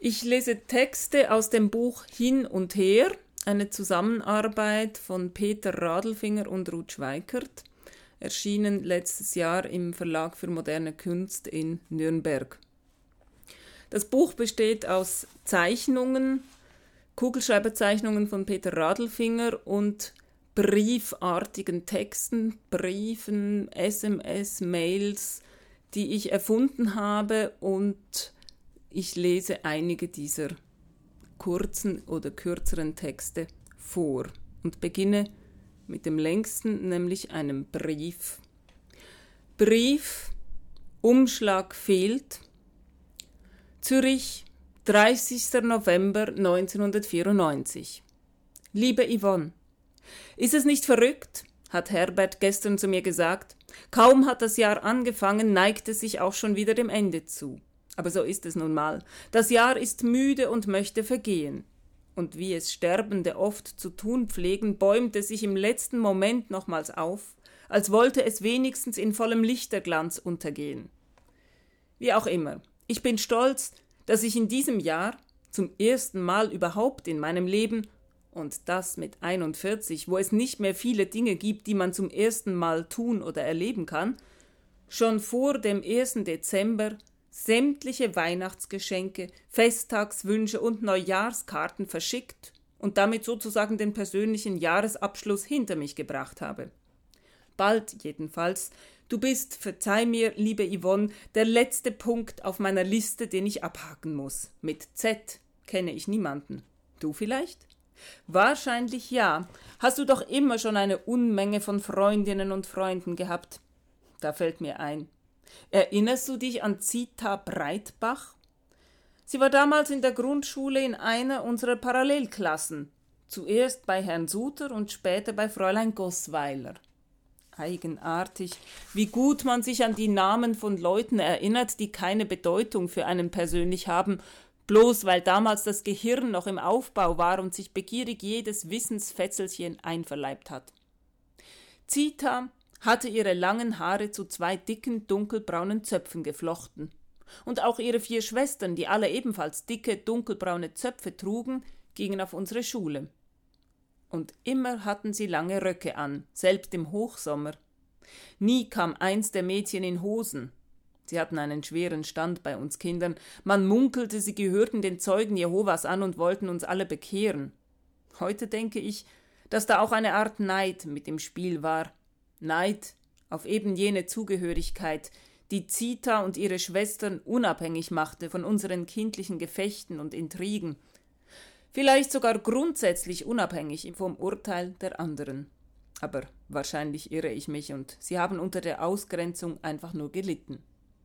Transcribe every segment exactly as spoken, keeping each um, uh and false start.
Ich lese Texte aus dem Buch Hin und Her, eine Zusammenarbeit von Peter Radelfinger und Ruth Schweikert, erschienen letztes Jahr im Verlag für moderne Kunst in Nürnberg. Das Buch besteht aus Zeichnungen, Kugelschreiberzeichnungen von Peter Radelfinger und briefartigen Texten, Briefen, S M S, Mails, die ich erfunden habe, und ich lese einige dieser kurzen oder kürzeren Texte vor und beginne mit dem längsten, nämlich einem Brief. Brief, Umschlag fehlt. Zürich, dreißigster November neunzehnhundertvierundneunzig. Liebe Yvonne, ist es nicht verrückt, hat Herbert gestern zu mir gesagt. Kaum hat das Jahr angefangen, neigt es sich auch schon wieder dem Ende zu. Aber so ist es nun mal. Das Jahr ist müde und möchte vergehen. Und wie es Sterbende oft zu tun pflegen, bäumt es sich im letzten Moment nochmals auf, als wollte es wenigstens in vollem Lichterglanz untergehen. Wie auch immer, ich bin stolz, dass ich in diesem Jahr zum ersten Mal überhaupt in meinem Leben, und das mit einundvierzig, wo es nicht mehr viele Dinge gibt, die man zum ersten Mal tun oder erleben kann, schon vor dem ersten Dezember sämtliche Weihnachtsgeschenke, Festtagswünsche und Neujahrskarten verschickt und damit sozusagen den persönlichen Jahresabschluss hinter mich gebracht habe. Bald jedenfalls. Du bist, verzeih mir, liebe Yvonne, der letzte Punkt auf meiner Liste, den ich abhaken muss. Mit Z kenne ich niemanden. Du vielleicht? Wahrscheinlich ja. Hast du doch immer schon eine Unmenge von Freundinnen und Freunden gehabt. Da fällt mir ein. Erinnerst du dich an Zita Breitbach? Sie war damals in der Grundschule in einer unserer Parallelklassen. Zuerst bei Herrn Suter und später bei Fräulein Gossweiler. Eigenartig, wie gut man sich an die Namen von Leuten erinnert, die keine Bedeutung für einen persönlich haben, bloß weil damals das Gehirn noch im Aufbau war und sich begierig jedes Wissensfetzelchen einverleibt hat. Zita hatte ihre langen Haare zu zwei dicken, dunkelbraunen Zöpfen geflochten. Und auch ihre vier Schwestern, die alle ebenfalls dicke, dunkelbraune Zöpfe trugen, gingen auf unsere Schule. Und immer hatten sie lange Röcke an, selbst im Hochsommer. Nie kam eins der Mädchen in Hosen. Sie hatten einen schweren Stand bei uns Kindern. Man munkelte, sie gehörten den Zeugen Jehovas an und wollten uns alle bekehren. Heute denke ich, dass da auch eine Art Neid mit im Spiel war. Neid auf eben jene Zugehörigkeit, die Zita und ihre Schwestern unabhängig machte von unseren kindlichen Gefechten und Intrigen. Vielleicht sogar grundsätzlich unabhängig vom Urteil der anderen. Aber wahrscheinlich irre ich mich und sie haben unter der Ausgrenzung einfach nur gelitten.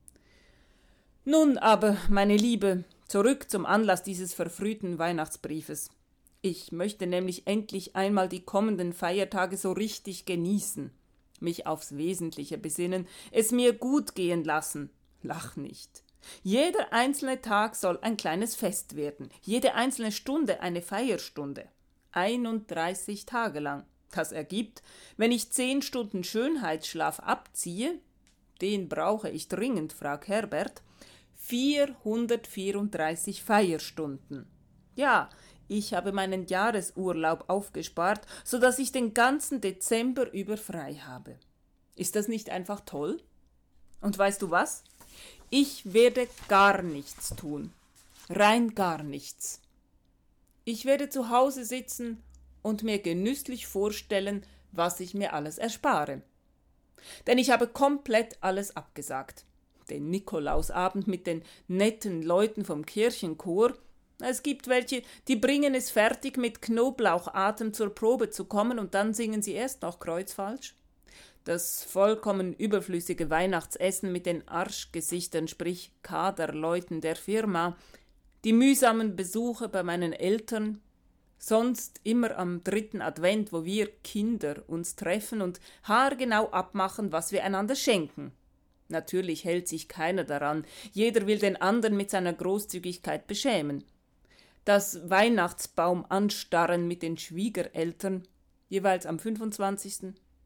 Nun aber, meine Liebe, zurück zum Anlass dieses verfrühten Weihnachtsbriefes. Ich möchte nämlich endlich einmal die kommenden Feiertage so richtig genießen, mich aufs Wesentliche besinnen, es mir gut gehen lassen. Lach nicht. Jeder einzelne Tag soll ein kleines Fest werden, jede einzelne Stunde eine Feierstunde. einunddreißig Tage lang. Das ergibt, wenn ich zehn Stunden Schönheitsschlaf abziehe, den brauche ich dringend, fragt Herbert, vierhundertvierunddreißig Feierstunden. Ja, ich habe meinen Jahresurlaub aufgespart, so dass ich den ganzen Dezember über frei habe. Ist das nicht einfach toll? Und weißt du was? Ich werde gar nichts tun. Rein gar nichts. Ich werde zu Hause sitzen und mir genüsslich vorstellen, was ich mir alles erspare. Denn ich habe komplett alles abgesagt. Den Nikolausabend mit den netten Leuten vom Kirchenchor. Es gibt welche, die bringen es fertig, mit Knoblauchatem zur Probe zu kommen und dann singen sie erst noch kreuzfalsch. Das vollkommen überflüssige Weihnachtsessen mit den Arschgesichtern, sprich Kaderleuten der Firma, die mühsamen Besuche bei meinen Eltern, sonst immer am dritten Advent, wo wir Kinder uns treffen und haargenau abmachen, was wir einander schenken. Natürlich hält sich keiner daran, jeder will den anderen mit seiner Großzügigkeit beschämen. Das Weihnachtsbaum anstarren mit den Schwiegereltern, jeweils am fünfundzwanzigsten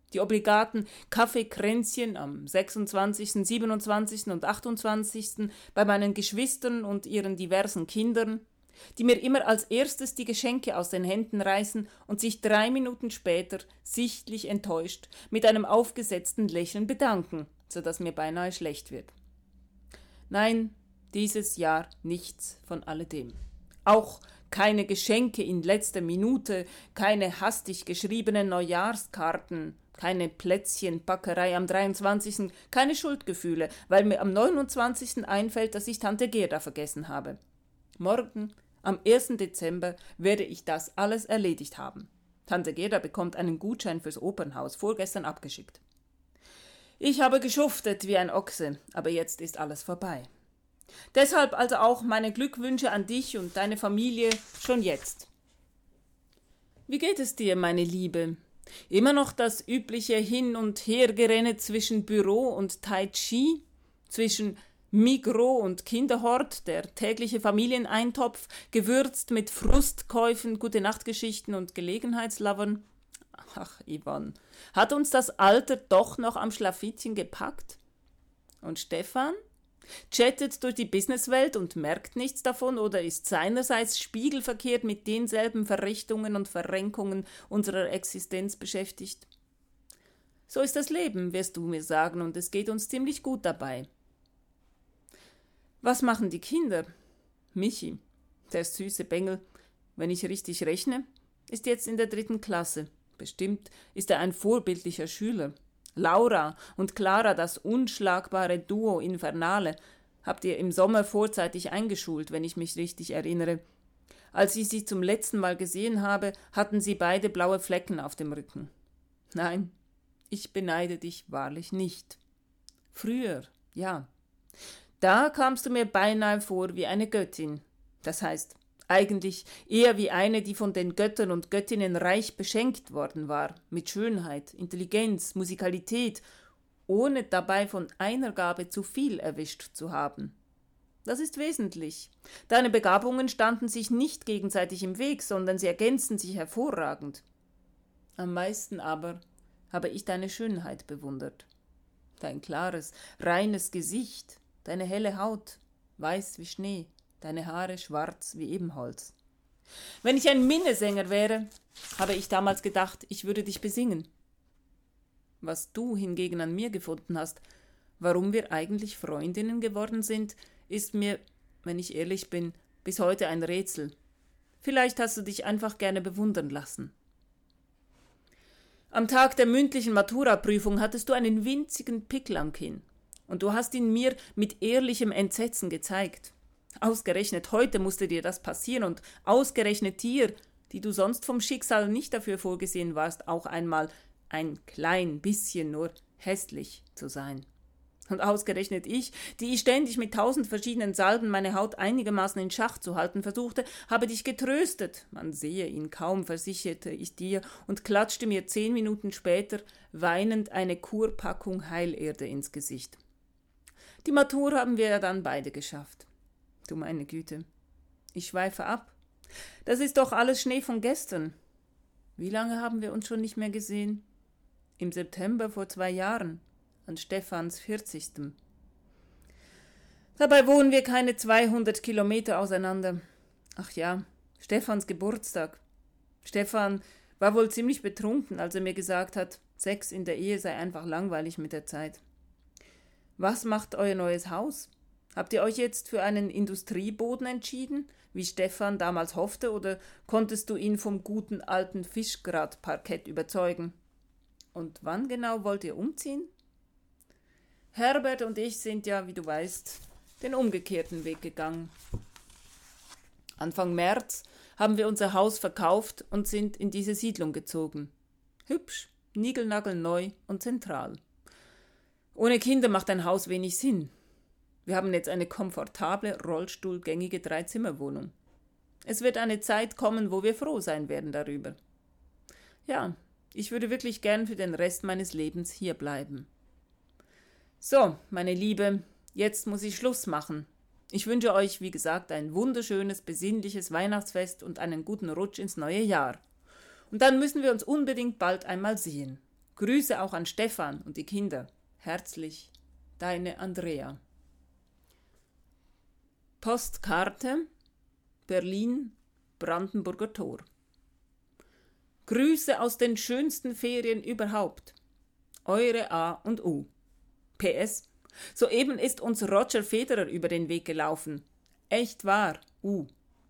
Die obligaten Kaffeekränzchen am sechsundzwanzigsten, siebenundzwanzigsten und achtundzwanzigsten bei meinen Geschwistern und ihren diversen Kindern, die mir immer als erstes die Geschenke aus den Händen reißen und sich drei Minuten später, sichtlich enttäuscht, mit einem aufgesetzten Lächeln bedanken, so dass mir beinahe schlecht wird. Nein, dieses Jahr nichts von alledem. Auch keine Geschenke in letzter Minute, keine hastig geschriebenen Neujahrskarten, keine Plätzchenbackerei am dreiundzwanzigsten, keine Schuldgefühle, weil mir am neunundzwanzigsten einfällt, dass ich Tante Gerda vergessen habe. Morgen, am ersten Dezember, werde ich das alles erledigt haben. Tante Gerda bekommt einen Gutschein fürs Opernhaus, vorgestern abgeschickt. Ich habe geschuftet wie ein Ochse, aber jetzt ist alles vorbei. Deshalb also auch meine Glückwünsche an dich und deine Familie schon jetzt. Wie geht es dir, meine Liebe? Immer noch das übliche Hin- und Hergerenne zwischen Büro und Tai Chi, zwischen Migros und Kinderhort, der tägliche Familieneintopf, gewürzt mit Frustkäufen, Gute-Nacht-Geschichten und Gelegenheitslovern? Ach, Yvonne, hat uns das Alter doch noch am Schlafittchen gepackt? Und Stefan? Chattet durch die Businesswelt und merkt nichts davon oder ist seinerseits spiegelverkehrt mit denselben Verrichtungen und Verrenkungen unserer Existenz beschäftigt? So ist das Leben, wirst du mir sagen, und es geht uns ziemlich gut dabei. Was machen die Kinder? Michi, der süße Bengel, wenn ich richtig rechne, ist jetzt in der dritten Klasse. Bestimmt ist er ein vorbildlicher Schüler. Laura und Clara, das unschlagbare Duo Infernale, habt ihr im Sommer vorzeitig eingeschult, wenn ich mich richtig erinnere. Als ich sie zum letzten Mal gesehen habe, hatten sie beide blaue Flecken auf dem Rücken. Nein, ich beneide dich wahrlich nicht. Früher, ja. Da kamst du mir beinahe vor wie eine Göttin. Das heißt, eigentlich eher wie eine, die von den Göttern und Göttinnen reich beschenkt worden war, mit Schönheit, Intelligenz, Musikalität, ohne dabei von einer Gabe zu viel erwischt zu haben. Das ist wesentlich. Deine Begabungen standen sich nicht gegenseitig im Weg, sondern sie ergänzten sich hervorragend. Am meisten aber habe ich deine Schönheit bewundert. Dein klares, reines Gesicht, deine helle Haut, weiß wie Schnee, deine Haare schwarz wie Ebenholz. Wenn ich ein Minnesänger wäre, habe ich damals gedacht, ich würde dich besingen. Was du hingegen an mir gefunden hast, warum wir eigentlich Freundinnen geworden sind, ist mir, wenn ich ehrlich bin, bis heute ein Rätsel. Vielleicht hast du dich einfach gerne bewundern lassen. Am Tag der mündlichen Maturaprüfung hattest du einen winzigen Pickel am Kinn, und du hast ihn mir mit ehrlichem Entsetzen gezeigt. Ausgerechnet heute musste dir das passieren und ausgerechnet dir, die du sonst vom Schicksal nicht dafür vorgesehen warst, auch einmal ein klein bisschen nur hässlich zu sein. Und ausgerechnet ich, die ich ständig mit tausend verschiedenen Salben meine Haut einigermaßen in Schach zu halten versuchte, habe dich getröstet. Man sehe ihn kaum, versicherte ich dir und klatschte mir zehn Minuten später weinend eine Kurpackung Heilerde ins Gesicht. Die Matur haben wir ja dann beide geschafft. Du meine Güte, ich schweife ab. Das ist doch alles Schnee von gestern. Wie lange haben wir uns schon nicht mehr gesehen? Im September vor zwei Jahren, an Stephans vierzigstem Dabei wohnen wir keine zweihundert Kilometer auseinander. Ach ja, Stephans Geburtstag. Stefan war wohl ziemlich betrunken, als er mir gesagt hat, Sex in der Ehe sei einfach langweilig mit der Zeit. Was macht euer neues Haus? Habt ihr euch jetzt für einen Industrieboden entschieden, wie Stefan damals hoffte, oder konntest du ihn vom guten alten Fischgratparkett überzeugen? Und wann genau wollt ihr umziehen? Herbert und ich sind ja, wie du weißt, den umgekehrten Weg gegangen. Anfang März haben wir unser Haus verkauft und sind in diese Siedlung gezogen. Hübsch, niegelnagelneu und zentral. Ohne Kinder macht ein Haus wenig Sinn. Wir haben jetzt eine komfortable, rollstuhlgängige Dreizimmerwohnung. Es wird eine Zeit kommen, wo wir froh sein werden darüber. Ja, ich würde wirklich gern für den Rest meines Lebens hier bleiben. So, meine Liebe, jetzt muss ich Schluss machen. Ich wünsche euch, wie gesagt, ein wunderschönes, besinnliches Weihnachtsfest und einen guten Rutsch ins neue Jahr. Und dann müssen wir uns unbedingt bald einmal sehen. Grüße auch an Stefan und die Kinder. Herzlich, deine Andrea. Postkarte, Berlin, Brandenburger Tor. Grüße aus den schönsten Ferien überhaupt. Eure A und U. P S. Soeben ist uns Roger Federer über den Weg gelaufen. Echt wahr, U.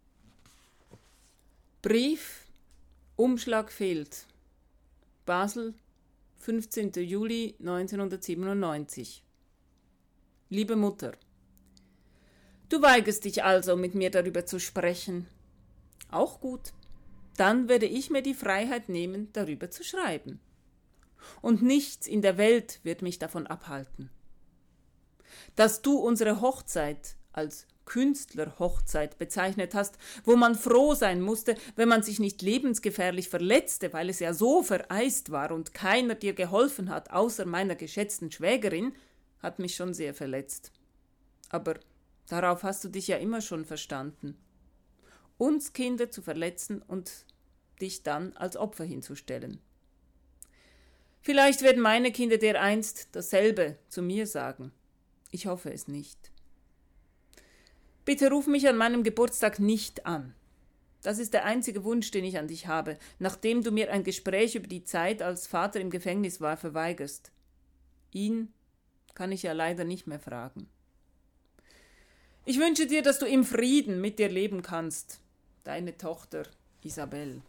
Brief, Umschlag fehlt. Basel, fünfzehnten Juli neunzehnhundertsiebenundneunzig. Liebe Mutter, du weigerst dich also, mit mir darüber zu sprechen. Auch gut. Dann werde ich mir die Freiheit nehmen, darüber zu schreiben. Und nichts in der Welt wird mich davon abhalten. Dass du unsere Hochzeit als Künstlerhochzeit bezeichnet hast, wo man froh sein musste, wenn man sich nicht lebensgefährlich verletzte, weil es ja so vereist war und keiner dir geholfen hat, außer meiner geschätzten Schwägerin, hat mich schon sehr verletzt. Aber darauf hast du dich ja immer schon verstanden. Uns Kinder zu verletzen und dich dann als Opfer hinzustellen. Vielleicht werden meine Kinder dereinst dasselbe zu mir sagen. Ich hoffe es nicht. Bitte ruf mich an meinem Geburtstag nicht an. Das ist der einzige Wunsch, den ich an dich habe, nachdem du mir ein Gespräch über die Zeit, als Vater im Gefängnis war, verweigerst. Ihn kann ich ja leider nicht mehr fragen. Ich wünsche dir, dass du im Frieden mit dir leben kannst. Deine Tochter Isabel.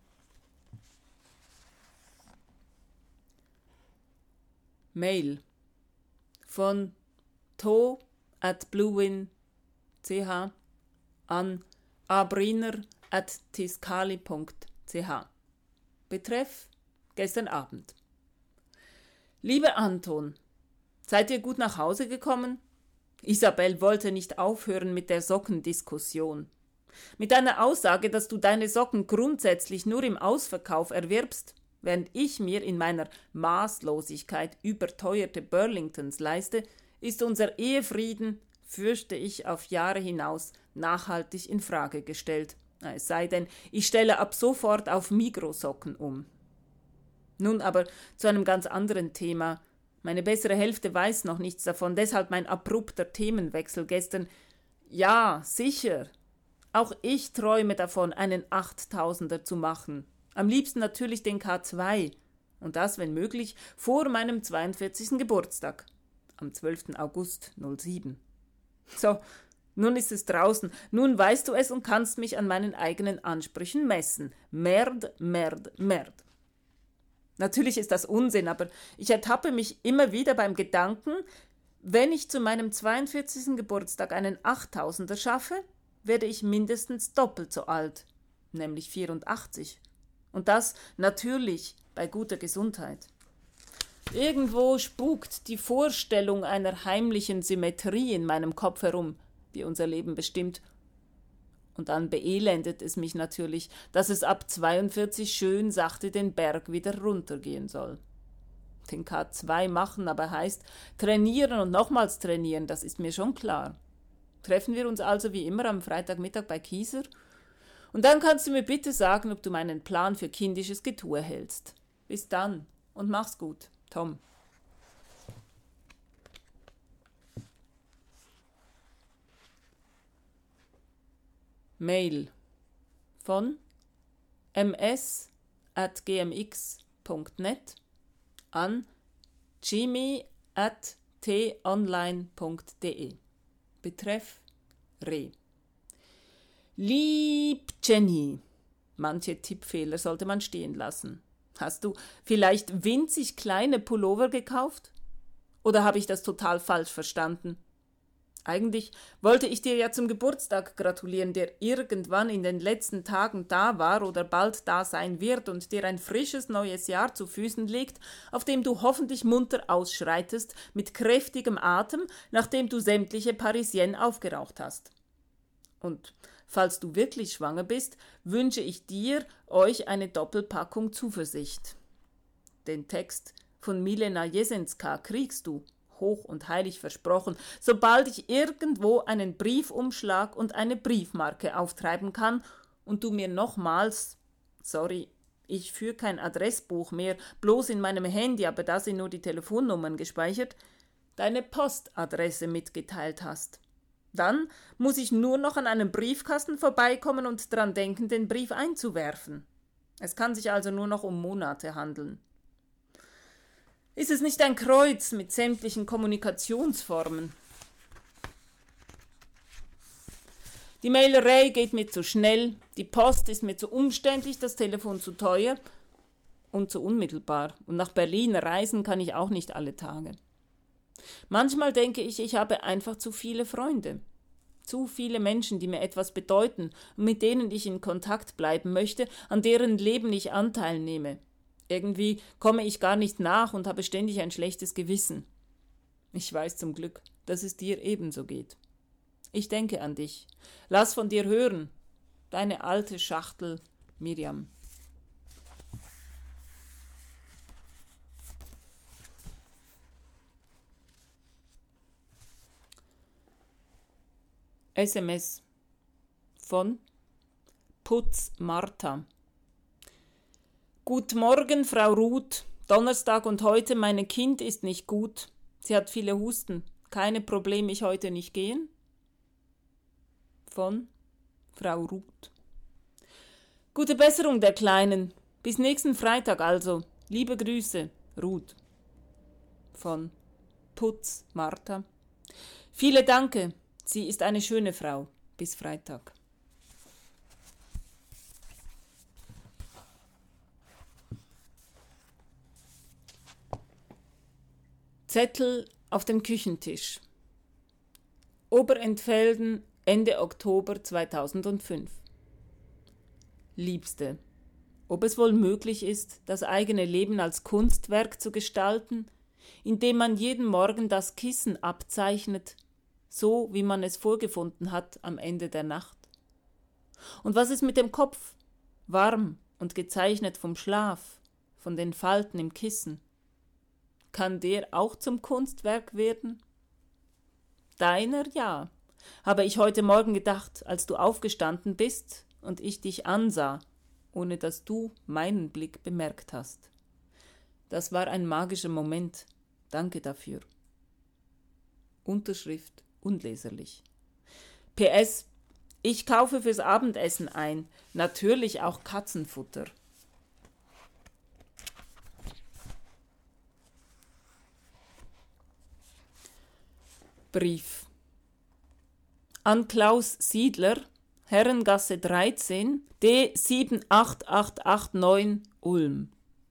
Mail von to at bluewin punkt c h an abriner at tiscali punkt c h. Betreff gestern Abend. Liebe Anton, seid ihr gut nach Hause gekommen? Isabel wollte nicht aufhören mit der Sockendiskussion. Mit deiner Aussage, dass du deine Socken grundsätzlich nur im Ausverkauf erwirbst, während ich mir in meiner Maßlosigkeit überteuerte Burlingtons leiste, ist unser Ehefrieden, fürchte ich, auf Jahre hinaus nachhaltig in Frage gestellt. Es sei denn, ich stelle ab sofort auf Migros-Socken um. Nun aber zu einem ganz anderen Thema. Meine bessere Hälfte weiß noch nichts davon, deshalb mein abrupter Themenwechsel gestern. Ja, sicher. Auch ich träume davon, einen Achttausender zu machen. Am liebsten natürlich den K zwei. Und das, wenn möglich, vor meinem zweiundvierzigsten Geburtstag. Am zwölften August null sieben. So, nun ist es draußen. Nun weißt du es und kannst mich an meinen eigenen Ansprüchen messen. Merd, Merd, Merd. Natürlich ist das Unsinn, aber ich ertappe mich immer wieder beim Gedanken, wenn ich zu meinem zweiundvierzigsten Geburtstag einen Achttausender schaffe, werde ich mindestens doppelt so alt, nämlich vierundachtzig. Und das natürlich bei guter Gesundheit. Irgendwo spukt die Vorstellung einer heimlichen Symmetrie in meinem Kopf herum, die unser Leben bestimmt. Und dann beelendet es mich natürlich, dass es ab zweiundvierzig schön sachte den Berg wieder runtergehen soll. Den K zwei machen aber heißt trainieren und nochmals trainieren, das ist mir schon klar. Treffen wir uns also wie immer am Freitagmittag bei Kieser? Und dann kannst du mir bitte sagen, ob du meinen Plan für kindisches Getue hältst. Bis dann und mach's gut, Tom. Mail von ms at gmx punkt net an jimmy at tonline punkt de. Betreff Re. Lieb Jenny, manche Tippfehler sollte man stehen lassen. Hast du vielleicht winzig kleine Pullover gekauft? Oder habe ich das total falsch verstanden? Eigentlich wollte ich dir ja zum Geburtstag gratulieren, der irgendwann in den letzten Tagen da war oder bald da sein wird und dir ein frisches neues Jahr zu Füßen liegt, auf dem du hoffentlich munter ausschreitest, mit kräftigem Atem, nachdem du sämtliche Parisienne aufgeraucht hast. Und falls du wirklich schwanger bist, wünsche ich dir, euch eine Doppelpackung Zuversicht. Den Text von Milena Jesenska kriegst du, hoch und heilig versprochen, sobald ich irgendwo einen Briefumschlag und eine Briefmarke auftreiben kann und du mir nochmals, sorry, ich führe kein Adressbuch mehr, bloß in meinem Handy, aber da sind nur die Telefonnummern gespeichert, deine Postadresse mitgeteilt hast. Dann muss ich nur noch an einem Briefkasten vorbeikommen und dran denken, den Brief einzuwerfen. Es kann sich also nur noch um Monate handeln. Ist es nicht ein Kreuz mit sämtlichen Kommunikationsformen? Die Mailerei geht mir zu schnell, die Post ist mir zu umständlich, das Telefon zu teuer und zu unmittelbar. Und nach Berlin reisen kann ich auch nicht alle Tage. Manchmal denke ich, ich habe einfach zu viele Freunde. Zu viele Menschen, die mir etwas bedeuten und mit denen ich in Kontakt bleiben möchte, an deren Leben ich Anteil nehme. Irgendwie komme ich gar nicht nach und habe ständig ein schlechtes Gewissen. Ich weiß zum Glück, dass es dir ebenso geht. Ich denke an dich. Lass von dir hören. Deine alte Schachtel, Miriam. S M S von Putz Martha. Gut Morgen, Frau Ruth. Donnerstag und heute, mein Kind ist nicht gut. Sie hat viele Husten. Keine Probleme, ich heute nicht gehen? Von Frau Ruth. Gute Besserung der Kleinen. Bis nächsten Freitag also. Liebe Grüße, Ruth. Von Putz Martha. Viele Danke. Sie ist eine schöne Frau. Bis Freitag. Zettel auf dem Küchentisch. Oberentfelden, Ende Oktober zweitausendfünf. Liebste, ob es wohl möglich ist, das eigene Leben als Kunstwerk zu gestalten, indem man jeden Morgen das Kissen abzeichnet, so wie man es vorgefunden hat am Ende der Nacht? Und was ist mit dem Kopf, warm und gezeichnet vom Schlaf, von den Falten im Kissen? Kann der auch zum Kunstwerk werden? Deiner ja, habe ich heute Morgen gedacht, als du aufgestanden bist und ich dich ansah, ohne dass du meinen Blick bemerkt hast. Das war ein magischer Moment. Danke dafür. Unterschrift unleserlich. P S. Ich kaufe fürs Abendessen ein, natürlich auch Katzenfutter. Brief an Klaus Siedler, Herrengasse dreizehn, D sieben acht acht acht neun, Ulm.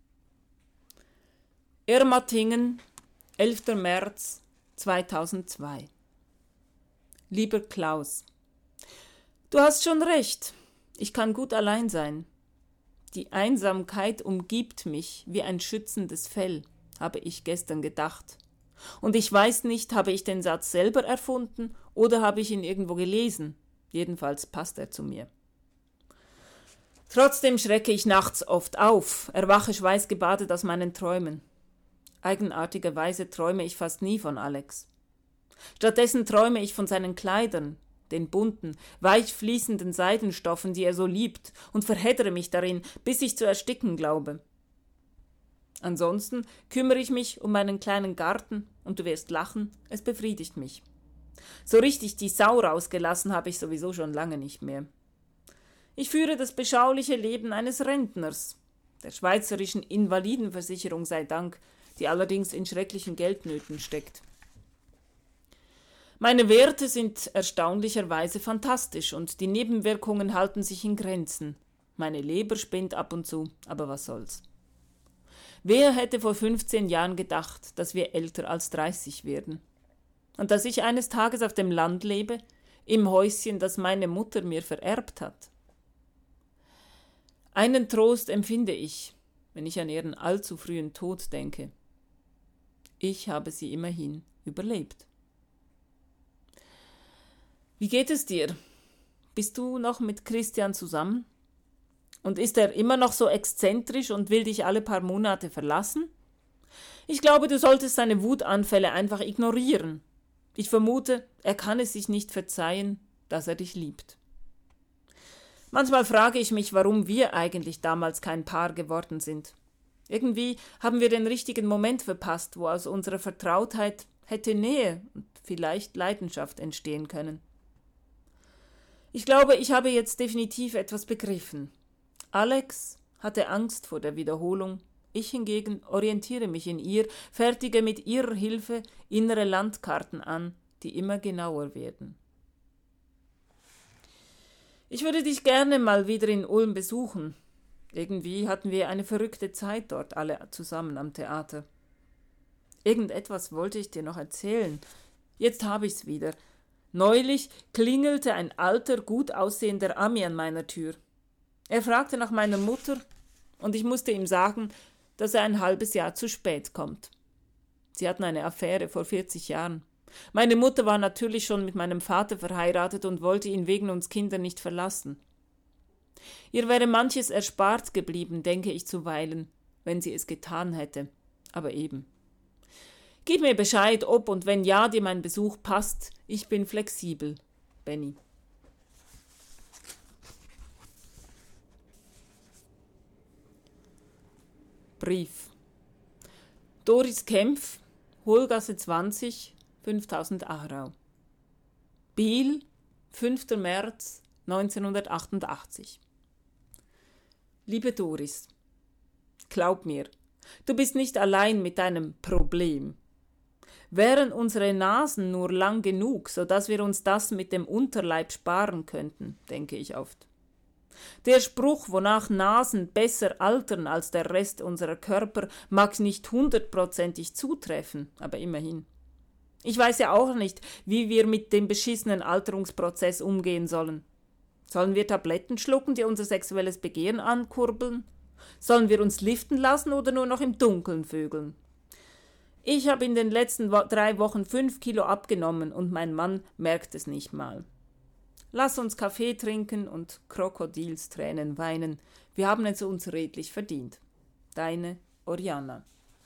Ermatingen, elfter März zweitausendzwei. Lieber Klaus, du hast schon recht, ich kann gut allein sein. Die Einsamkeit umgibt mich wie ein schützendes Fell, habe ich gestern gedacht. Und ich weiß nicht, habe ich den Satz selber erfunden oder habe ich ihn irgendwo gelesen. Jedenfalls passt er zu mir. Trotzdem schrecke ich nachts oft auf, erwache schweißgebadet aus meinen Träumen. Eigenartigerweise träume ich fast nie von Alex. Stattdessen träume ich von seinen Kleidern, den bunten, weich fließenden Seidenstoffen, die er so liebt, und verheddere mich darin, bis ich zu ersticken glaube. Ansonsten kümmere ich mich um meinen kleinen Garten, und du wirst lachen, es befriedigt mich. So richtig die Sau rausgelassen habe ich sowieso schon lange nicht mehr. Ich führe das beschauliche Leben eines Rentners, der schweizerischen Invalidenversicherung sei Dank, die allerdings in schrecklichen Geldnöten steckt. Meine Werte sind erstaunlicherweise fantastisch und die Nebenwirkungen halten sich in Grenzen. Meine Leber spinnt ab und zu, aber was soll's. Wer hätte vor fünfzehn Jahren gedacht, dass wir älter als dreißig werden? Und dass ich eines Tages auf dem Land lebe, im Häuschen, das meine Mutter mir vererbt hat? Einen Trost empfinde ich, wenn ich an ihren allzu frühen Tod denke. Ich habe sie immerhin überlebt. Wie geht es dir? Bist du noch mit Christian zusammen? Und ist er immer noch so exzentrisch und will dich alle paar Monate verlassen? Ich glaube, du solltest seine Wutanfälle einfach ignorieren. Ich vermute, er kann es sich nicht verzeihen, dass er dich liebt. Manchmal frage ich mich, warum wir eigentlich damals kein Paar geworden sind. Irgendwie haben wir den richtigen Moment verpasst, wo aus unserer Vertrautheit hätte Nähe und vielleicht Leidenschaft entstehen können. Ich glaube, ich habe jetzt definitiv etwas begriffen. Alex hatte Angst vor der Wiederholung, ich hingegen orientiere mich in ihr, fertige mit ihrer Hilfe innere Landkarten an, die immer genauer werden. Ich würde dich gerne mal wieder in Ulm besuchen. Irgendwie hatten wir eine verrückte Zeit dort alle zusammen am Theater. Irgendetwas wollte ich dir noch erzählen. Jetzt habe ich's wieder. Neulich klingelte ein alter, gut aussehender Ami an meiner Tür. Er fragte nach meiner Mutter und ich musste ihm sagen, dass er ein halbes Jahr zu spät kommt. Sie hatten eine Affäre vor vierzig Jahren. Meine Mutter war natürlich schon mit meinem Vater verheiratet und wollte ihn wegen uns Kindern nicht verlassen. Ihr wäre manches erspart geblieben, denke ich zuweilen, wenn sie es getan hätte. Aber eben. Gib mir Bescheid, ob und wenn ja dir mein Besuch passt. Ich bin flexibel. Benny. Brief. Doris Kempf, Hohlgasse zwanzig, fünftausend Aarau. Biel, fünfter März neunzehnhundertachtundachtzig. Liebe Doris, glaub mir, du bist nicht allein mit deinem Problem. Wären unsere Nasen nur lang genug, so dass wir uns das mit dem Unterleib sparen könnten, denke ich oft. Der Spruch, wonach Nasen besser altern als der Rest unserer Körper, mag nicht hundertprozentig zutreffen, aber immerhin. Ich weiß ja auch nicht, wie wir mit dem beschissenen Alterungsprozess umgehen sollen. Sollen wir Tabletten schlucken, die unser sexuelles Begehren ankurbeln? Sollen wir uns liften lassen oder nur noch im Dunkeln vögeln? Ich habe in den letzten wo- drei Wochen fünf Kilo abgenommen und mein Mann merkt es nicht mal. Lass uns Kaffee trinken und Krokodilstränen weinen. Wir haben es uns redlich verdient. Deine Oriana.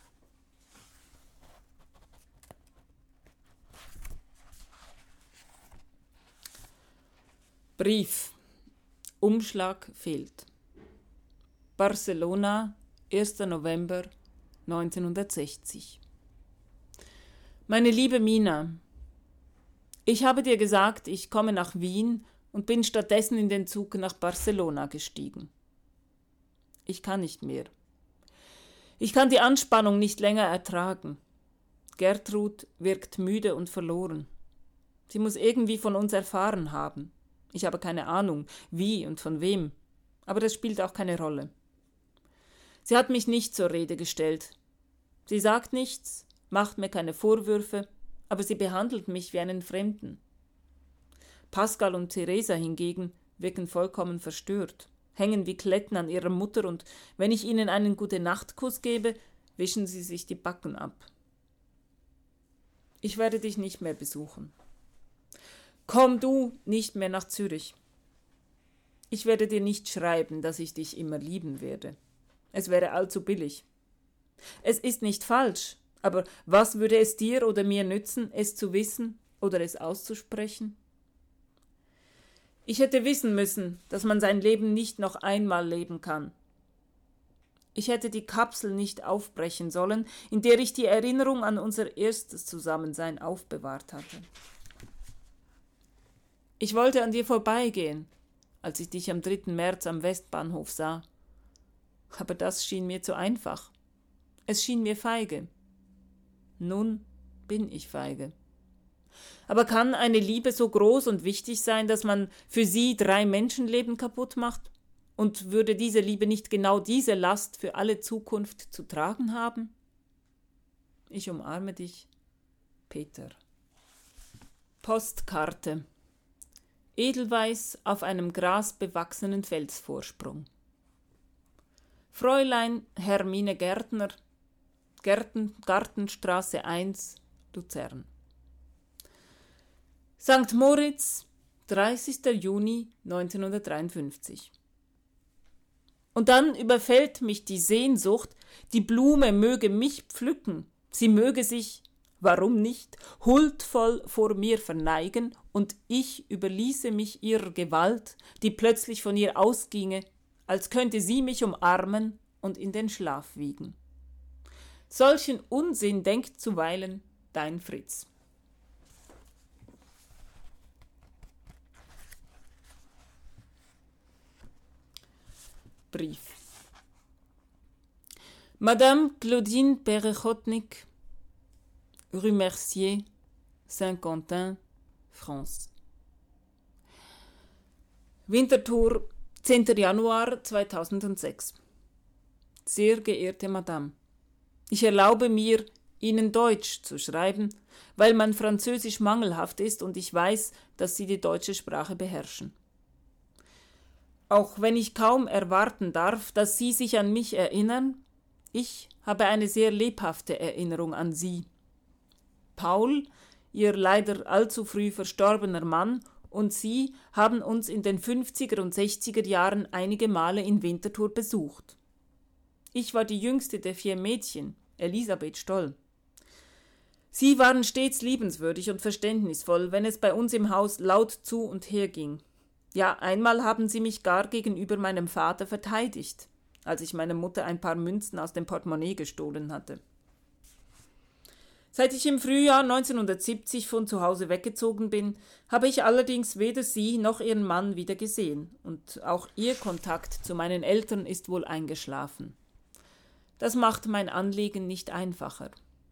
Brief. Umschlag fehlt. Barcelona, erster November neunzehnhundertsechzig. Meine liebe Mina, ich habe dir gesagt, ich komme nach Wien und bin stattdessen in den Zug nach Barcelona gestiegen. Ich kann nicht mehr. Ich kann die Anspannung nicht länger ertragen. Gertrud wirkt müde und verloren. Sie muss irgendwie von uns erfahren haben. Ich habe keine Ahnung, wie und von wem, aber das spielt auch keine Rolle. Sie hat mich nicht zur Rede gestellt. Sie sagt nichts, macht mir keine Vorwürfe, aber sie behandelt mich wie einen Fremden. Pascal und Theresa hingegen wirken vollkommen verstört, hängen wie Kletten an ihrer Mutter und wenn ich ihnen einen Gute-Nacht-Kuss gebe, wischen sie sich die Backen ab. Ich werde dich nicht mehr besuchen. Komm du nicht mehr nach Zürich. Ich werde dir nicht schreiben, dass ich dich immer lieben werde. Es wäre allzu billig. Es ist nicht falsch, aber was würde es dir oder mir nützen, es zu wissen oder es auszusprechen? Ich hätte wissen müssen, dass man sein Leben nicht noch einmal leben kann. Ich hätte die Kapsel nicht aufbrechen sollen, in der ich die Erinnerung an unser erstes Zusammensein aufbewahrt hatte. Ich wollte an dir vorbeigehen, als ich dich am dritten März am Westbahnhof sah. Aber das schien mir zu einfach. Es schien mir feige. Nun bin ich feige. Aber kann eine Liebe so groß und wichtig sein, dass man für sie drei Menschenleben kaputt macht? Und würde diese Liebe nicht genau diese Last für alle Zukunft zu tragen haben? Ich umarme dich, Peter. Postkarte. Edelweiß auf einem grasbewachsenen Felsvorsprung. Fräulein Hermine Gärtner, Gärten, Gartenstraße eins, Luzern. Sankt Moritz, dreißigster Juni neunzehnhundertdreiundfünfzig. Und dann überfällt mich die Sehnsucht, die Blume möge mich pflücken, sie möge sich Warum nicht huldvoll vor mir verneigen, und ich überließe mich ihrer Gewalt, die plötzlich von ihr ausginge, als könnte sie mich umarmen und in den Schlaf wiegen. Solchen Unsinn denkt zuweilen dein Fritz. Brief. Madame Claudine Perechotnik, Rue Mercier, Saint-Quentin, France. Winterthur, zehnter Januar zweitausendsechs. Sehr geehrte Madame, ich erlaube mir, Ihnen Deutsch zu schreiben, weil mein Französisch mangelhaft ist und ich weiß, dass Sie die deutsche Sprache beherrschen. Auch wenn ich kaum erwarten darf, dass Sie sich an mich erinnern, ich habe eine sehr lebhafte Erinnerung an Sie. Paul, Ihr leider allzu früh verstorbener Mann, und Sie haben uns in den fünfziger und sechziger Jahren einige Male in Winterthur besucht. Ich war die jüngste der vier Mädchen, Elisabeth Stoll. Sie waren stets liebenswürdig und verständnisvoll, wenn es bei uns im Haus laut zu und her ging. Ja, einmal haben Sie mich gar gegenüber meinem Vater verteidigt, als ich meiner Mutter ein paar Münzen aus dem Portemonnaie gestohlen hatte. Seit ich im Frühjahr neunzehnhundertsiebzig von zu Hause weggezogen bin, habe ich allerdings weder Sie noch Ihren Mann wieder gesehen, und auch Ihr Kontakt zu meinen Eltern ist wohl eingeschlafen. Das macht mein Anliegen nicht einfacher.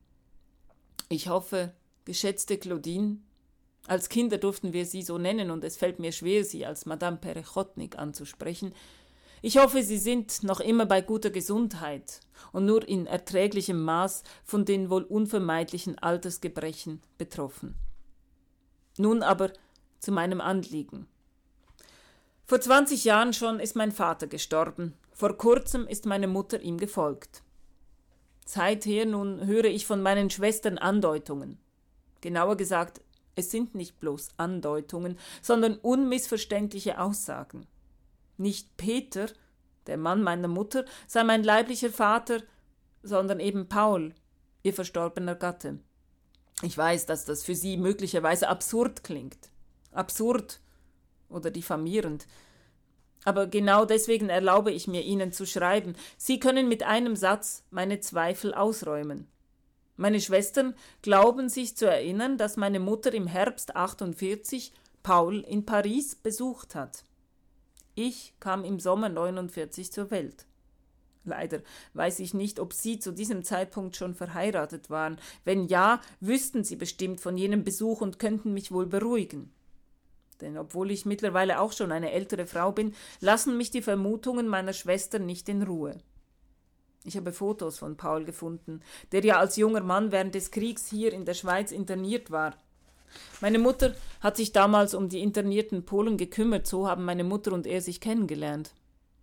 Ich hoffe, geschätzte Claudine, als Kinder durften wir Sie so nennen, und es fällt mir schwer, Sie als Madame Perechotnik anzusprechen, ich hoffe, Sie sind noch immer bei guter Gesundheit und nur in erträglichem Maß von den wohl unvermeidlichen Altersgebrechen betroffen. Nun aber zu meinem Anliegen. Vor zwanzig Jahren schon ist mein Vater gestorben. Vor kurzem ist meine Mutter ihm gefolgt. Seither nun höre ich von meinen Schwestern Andeutungen. Genauer gesagt, es sind nicht bloß Andeutungen, sondern unmissverständliche Aussagen. Nicht Peter, der Mann meiner Mutter, sei mein leiblicher Vater, sondern eben Paul, ihr verstorbener Gatte. Ich weiß, dass das für Sie möglicherweise absurd klingt. Absurd oder diffamierend. Aber genau deswegen erlaube ich mir, Ihnen zu schreiben. Sie können mit einem Satz meine Zweifel ausräumen. Meine Schwestern glauben sich zu erinnern, dass meine Mutter im Herbst achtundvierzig Paul in Paris besucht hat. Ich kam im Sommer neunundvierzig zur Welt. Leider weiß ich nicht, ob Sie zu diesem Zeitpunkt schon verheiratet waren. Wenn ja, wüssten Sie bestimmt von jenem Besuch und könnten mich wohl beruhigen. Denn obwohl ich mittlerweile auch schon eine ältere Frau bin, lassen mich die Vermutungen meiner Schwestern nicht in Ruhe. Ich habe Fotos von Paul gefunden, der ja als junger Mann während des Kriegs hier in der Schweiz interniert war. Meine Mutter hat sich damals um die internierten Polen gekümmert, so haben meine Mutter und er sich kennengelernt.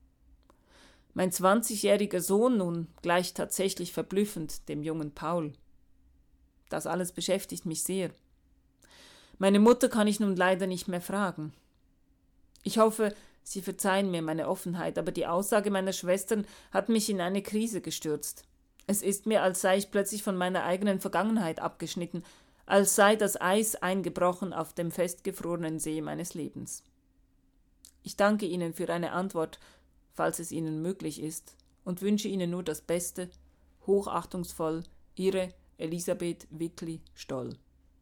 Mein zwanzigjähriger Sohn nun gleicht tatsächlich verblüffend dem jungen Paul. Das alles beschäftigt mich sehr. Meine Mutter kann ich nun leider nicht mehr fragen. Ich hoffe, Sie verzeihen mir meine Offenheit, aber die Aussage meiner Schwestern hat mich in eine Krise gestürzt. Es ist mir, als sei ich plötzlich von meiner eigenen Vergangenheit abgeschnitten, als sei das Eis eingebrochen auf dem festgefrorenen See meines Lebens. Ich danke Ihnen für eine Antwort, falls es Ihnen möglich ist, und wünsche Ihnen nur das Beste. Hochachtungsvoll, Ihre Elisabeth Wickli-Stoll.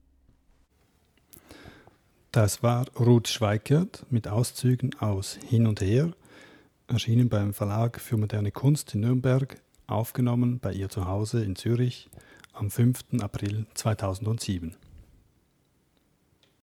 Das war Ruth Schweikert mit Auszügen aus Hin und Her, erschienen beim Verlag für moderne Kunst in Nürnberg, aufgenommen bei ihr zu Hause in Zürich am fünften April zweitausendsieben.